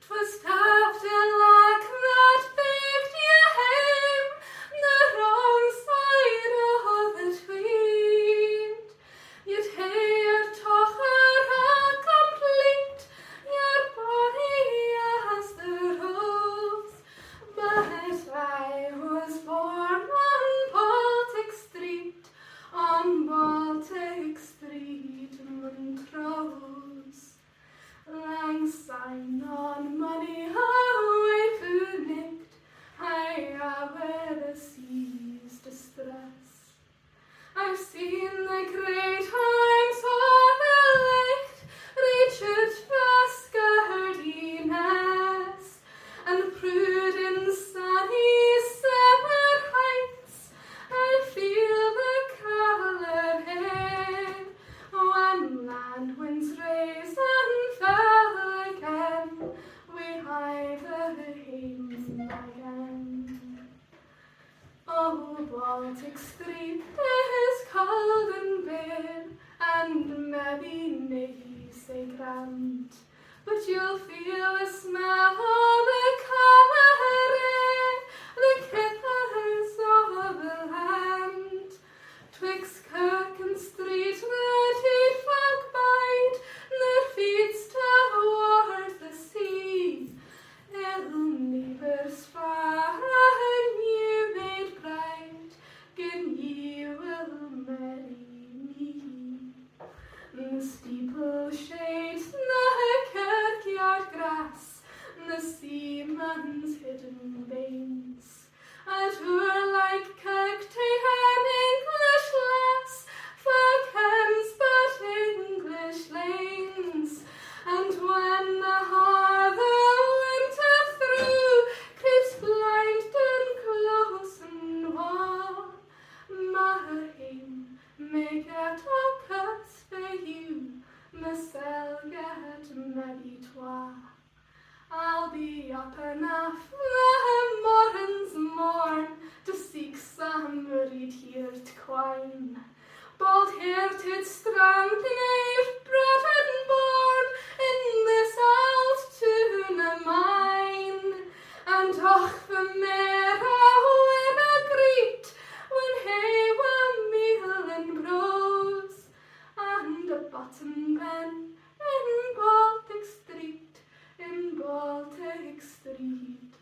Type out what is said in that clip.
'Twas taft and luck that baked ye hame, the wrong side o' the tweed. You'd hae your tocher a complete, your body as the rose. But I was born on Baltic Street, Montrose. Lang syne on money away punicked, I awe the sea's distress. I've seen the great arms of the light reach out Bascardines, and Prudence sunny summer heights. I feel the colour here when land winds raise and fell again. We hide the hame again. Oh, Baltic Street is cold and bare, and maybe nae sae grand, but you'll feel the smell of the colour, the kithers of the land. Twixt Kirk and Street the deed folk bide, their feet towards the sea. They'll never spar a new made bride, gin ye will marry me. The steeple shades, the kirkyard grass, the seaman's hidden banes. A tour like Kirk to an English lass, folk kens but English lanes. And when the harbour winter through creeps blind and close and wall, my hame may get a curse for you, mysel get maybe twa. I'll be up enough the morn's morn to seek some reed-hear'd quine. Bald-hearted, strong, knave, bred and born in this old tuna mine. And och, the mare will a greet when hay will meal and brose, and a bottom ben in Baltic Street, in Baltic Street.